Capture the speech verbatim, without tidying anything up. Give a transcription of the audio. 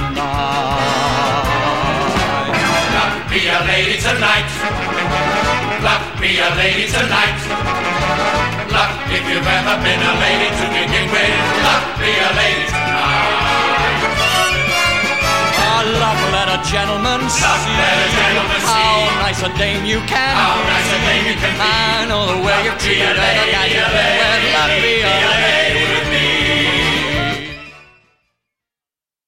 tonight. Luck be a lady tonight. Luck be a lady tonight. Luck if you've ever been a lady to begin with. Luck be a lady tonight. Ah, luck let a gentleman Luck see let a gentleman how see nice a dame you can how be. nice a dame you can be. I know the way you Luck be treat a her, lady, I got you a with luck lady, be a